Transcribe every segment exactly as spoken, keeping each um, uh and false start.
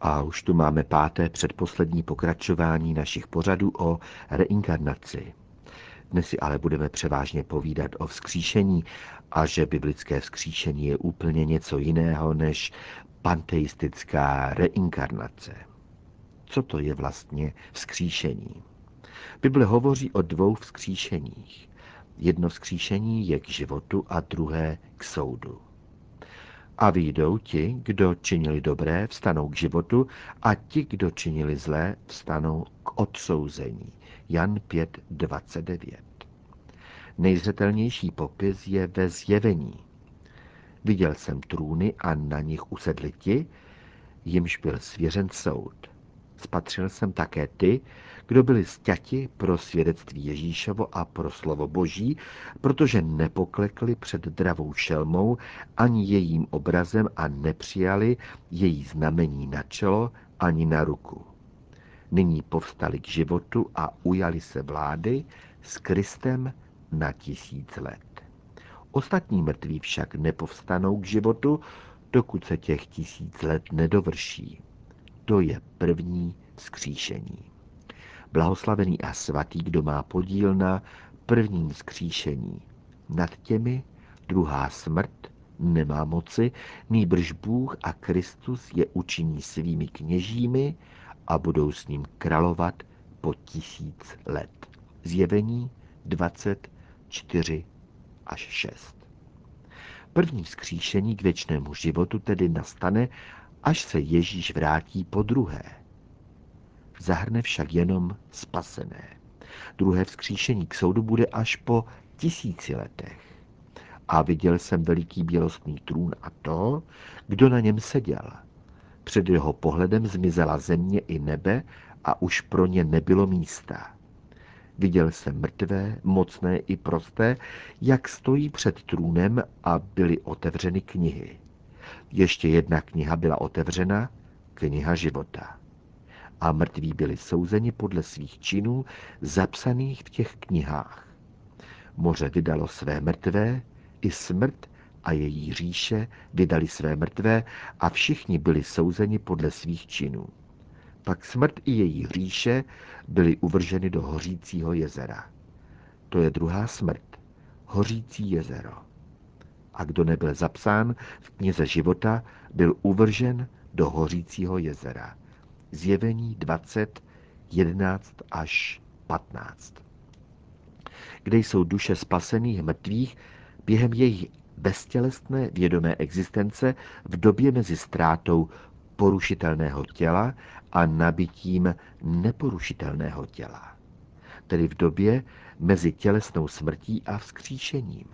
A už tu máme páté předposlední pokračování našich pořadů o reinkarnaci. Dnes si ale budeme převážně povídat o vzkříšení a že biblické vzkříšení je úplně něco jiného než panteistická reinkarnace. Co to je vlastně vzkříšení? Bible hovoří o dvou vzkříšeních. Jedno vzkříšení je k životu a druhé k soudu. A vyjdou ti, kdo činili dobré, vstanou k životu, a ti, kdo činili zlé, vstanou k odsouzení. Jan pět dvacet devět. Nejzřetelnější popis je ve Zjevení. Viděl jsem trůny a na nich usedli ti, jimž byl svěřen soud. Spatřil jsem také ty, kdo byli sťati pro svědectví Ježíšovo a pro slovo Boží, protože nepoklekli před dravou šelmou ani jejím obrazem a nepřijali její znamení na čelo ani na ruku. Nyní povstali k životu a ujali se vlády s Kristem na tisíc let. Ostatní mrtví však nepovstanou k životu, dokud se těch tisíc let nedovrší. To je první vzkříšení. Blahoslavený a svatý, kdo má podíl na prvním vzkříšení. Nad těmi druhá smrt nemá moci, nýbrž Bůh a Kristus je učiní svými kněžími a budou s ním královat po tisíc let. Zjevení dvacet čtyři až šest. První vzkříšení k věčnému životu tedy nastane, až se Ježíš vrátí po druhé. Zahrne však jenom spasené. Druhé vzkříšení k soudu bude až po tisíci letech. A viděl jsem veliký bělostný trůn a to, kdo na něm seděl. Před jeho pohledem zmizela země i nebe a už pro ně nebylo místa. Viděl jsem mrtvé, mocné i prosté, jak stojí před trůnem a byly otevřeny knihy. Ještě jedna kniha byla otevřena, kniha života. A mrtví byli souzeni podle svých činů, zapsaných v těch knihách. Moře vydalo své mrtvé, i smrt a její říše vydali své mrtvé a všichni byli souzeni podle svých činů. Pak smrt i její říše byly uvrženy do hořícího jezera. To je druhá smrt, hořící jezero. A kdo nebyl zapsán v knize života, byl uvržen do hořícího jezera. Zjevení dvacet, jedenáct až patnáct. Kde jsou duše spasených mrtvých během jejich beztělesné vědomé existence v době mezi ztrátou porušitelného těla a nabitím neporušitelného těla. Tedy v době mezi tělesnou smrtí a vzkříšením.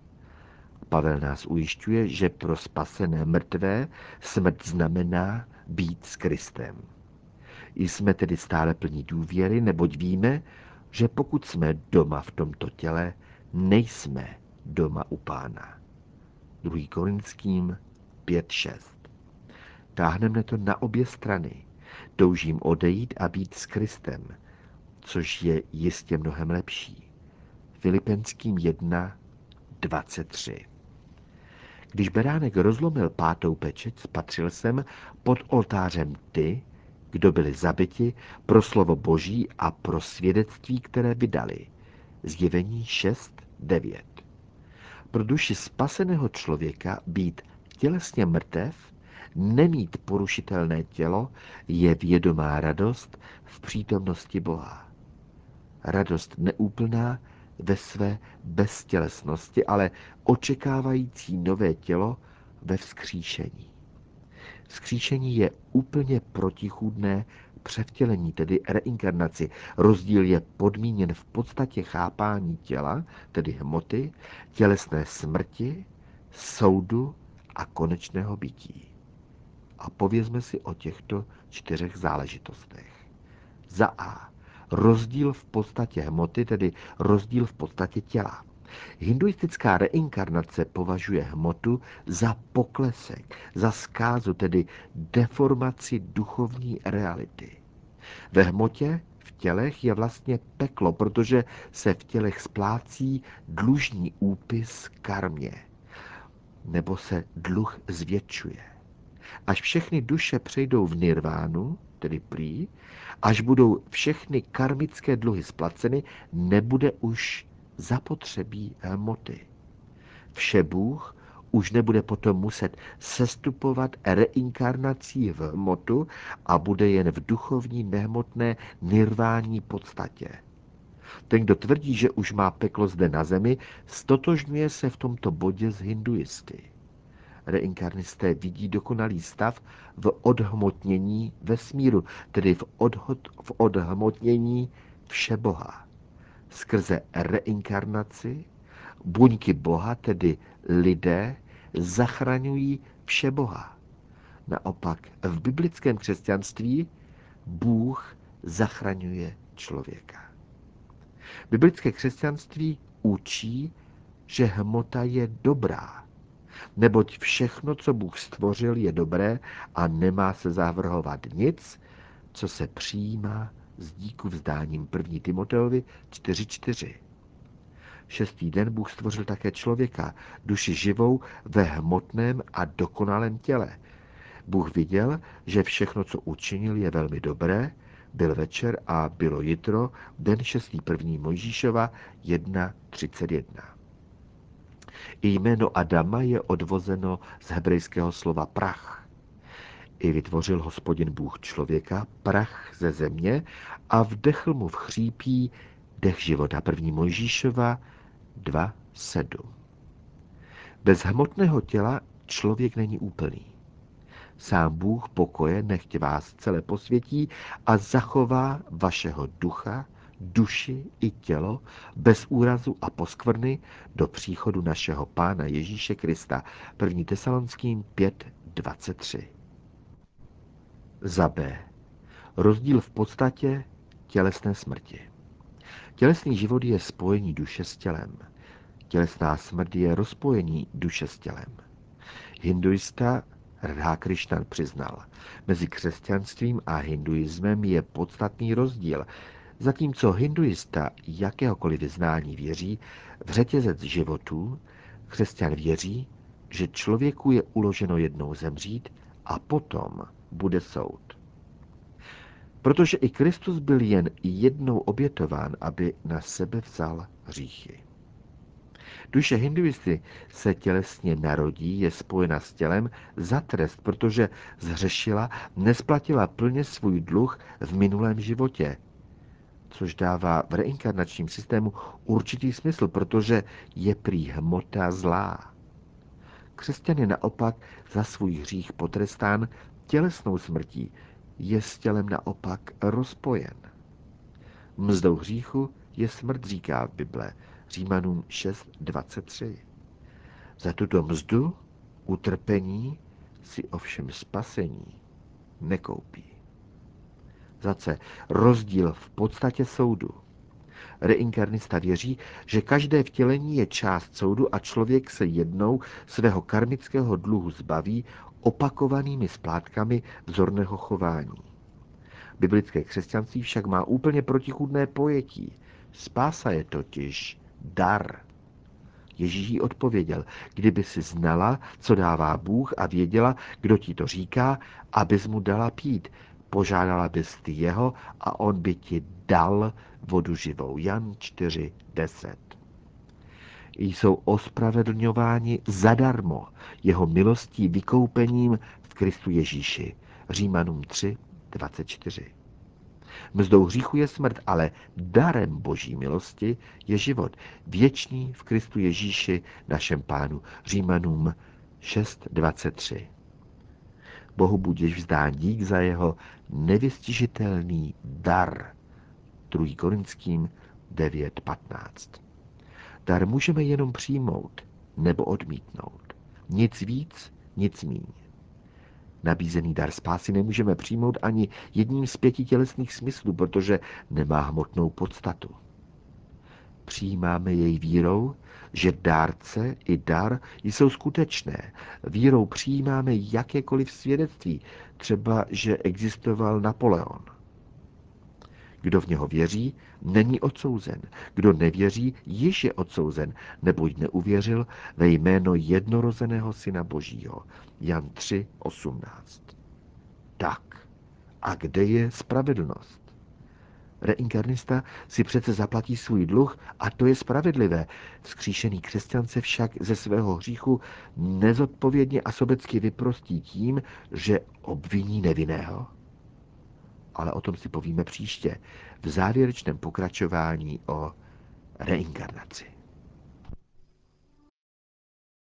Pavel nás ujišťuje, že pro spasené mrtvé smrt znamená být s Kristem. Jsme tedy stále plní důvěry, neboť víme, že pokud jsme doma v tomto těle, nejsme doma u Pána. druhý Korinským pět šest. Táhne mne to na obě strany. Toužím odejít a být s Kristem, což je jistě mnohem lepší. Filipenským jedna dvacet tři. Když beránek rozlomil pátou pečeť, spatřil jsem pod oltářem ty, kdo byli zabiti pro slovo Boží a pro svědectví, které vydali. Zjevení šest devět. Pro duši spaseného člověka být tělesně mrtev, nemít porušitelné tělo, je vědomá radost v přítomnosti Boha. Radost neúplná ve své beztělesnosti, ale očekávající nové tělo ve vzkříšení. Vzkříšení je úplně protichůdné převtělení, tedy reinkarnaci. Rozdíl je podmíněn v podstatě chápání těla, tedy hmoty, tělesné smrti, soudu a konečného bytí. A povězme si o těchto čtyřech záležitostech. Za A. Rozdíl v podstatě hmoty, tedy rozdíl v podstatě těla. Hinduistická reinkarnace považuje hmotu za poklesek, za zkázu, tedy deformaci duchovní reality. Ve hmotě, v tělech je vlastně peklo, protože se v tělech splácí dlužní úpis karmě, nebo se dluh zvětšuje. až všechny duše přejdou v nirvánu, tedy prý, až budou všechny karmické dluhy splaceny, nebude už zapotřebí hmoty. Všebůh už nebude potom muset sestupovat reinkarnací v hmotu a bude jen v duchovní nehmotné nirvání podstatě. Ten, kdo tvrdí, že už má peklo zde na zemi, stotožňuje se v tomto bodě s hinduisty. Reinkarnisté vidí dokonalý stav v odhmotnění vesmíru, tedy v, odhod, v odhmotnění všeboha. Skrze reinkarnaci buňky Boha, tedy lidé, zachraňují všeboha. Naopak v biblickém křesťanství Bůh zachraňuje člověka. Biblické křesťanství učí, že hmota je dobrá, neboť všechno, co Bůh stvořil, je dobré a nemá se zavrhovat nic, co se přijímá s díku vzdáním. první Timoteovi čtyři čtyři. Šestý den Bůh stvořil také člověka, duši živou ve hmotném a dokonalém těle. Bůh viděl, že všechno, co učinil, je velmi dobré. Byl večer a bylo jitro, den šestý první Mojžíšova jedna třicet jedna. I jméno Adama je odvozeno z hebrejského slova prach. I vytvořil Hospodin Bůh člověka, prach ze země, a vdechl mu v chřípí dech života. první Mojžíšova dva sedm. Bez hmotného těla člověk není úplný. Sám Bůh pokoje nechť vás celé posvětí a zachová vašeho ducha, duši i tělo bez úrazu a poskvrny do příchodu našeho Pána Ježíše Krista. první Tesalonským pět dvacet tři. Za B. Rozdíl v podstatě tělesné smrti. Tělesný život je spojení duše s tělem. Tělesná smrt je rozpojení duše s tělem. Hinduista Radha Krishnan přiznal, mezi křesťanstvím a hinduismem je podstatný rozdíl. Zatímco hinduista jakéhokoliv vyznání věří v řetězec životů, křesťan věří, že člověku je uloženo jednou zemřít a potom bude soud. Protože i Kristus byl jen jednou obětován, aby na sebe vzal hříchy. Duše hinduisty se tělesně narodí, je spojena s tělem za trest, protože zhřešila, nesplatila plně svůj dluh v minulém životě, což dává v reinkarnačním systému určitý smysl, protože je prý hmota zlá. Křesťan je naopak za svůj hřích potrestán tělesnou smrtí, je s tělem naopak rozpojen. Mzdou hříchu je smrt, říká Bible, Římanům šest dvacet tři. Za tuto mzdu, utrpení, si ovšem spasení nekoupí. Za C. Rozdíl v podstatě soudu. Reinkarnista věří, že každé vtělení je část soudu a člověk se jednou svého karmického dluhu zbaví opakovanými splátkami vzorného chování. Biblické křesťanství však má úplně protichůdné pojetí. Spása je totiž dar. Ježíš jí odpověděl, kdyby si znala, co dává Bůh a věděla, kdo ti to říká, abys mu dala pít. Požádala bys ty jeho a on by ti dal vodu živou. Jan čtyři deset. Jsou ospravedlňováni zadarmo jeho milostí vykoupením v Kristu Ježíši. Římanům tři dvacet čtyři. Mzdou hříchu je smrt, ale darem Boží milosti je život věčný v Kristu Ježíši, našem Pánu. Římanům šest dvacet tři. Bohu budiž vzdán dík za jeho nevystižitelný dar. druhý Korinským devět patnáct. Dar můžeme jenom přijmout nebo odmítnout. Nic víc, nic míň. Nabízený dar spásy nemůžeme přijmout ani jedním z pěti tělesných smyslů, protože nemá hmotnou podstatu. Přijímáme jej vírou, že dárce i dar jsou skutečné. Vírou přijímáme jakékoliv svědectví, třeba, že existoval Napoleon. Kdo v něho věří, není odsouzen. Kdo nevěří, již je odsouzen, neboť neuvěřil ve jméno jednorozeného Syna Božího. Jan tři osmnáct. Tak, a kde je spravedlnost? Reinkarnista si přece zaplatí svůj dluh a to je spravedlivé. Vzkříšený křesťan se však ze svého hříchu nezodpovědně a sobecky vyprostí tím, že obviní nevinného. Ale o tom si povíme příště v závěrečném pokračování o reinkarnaci.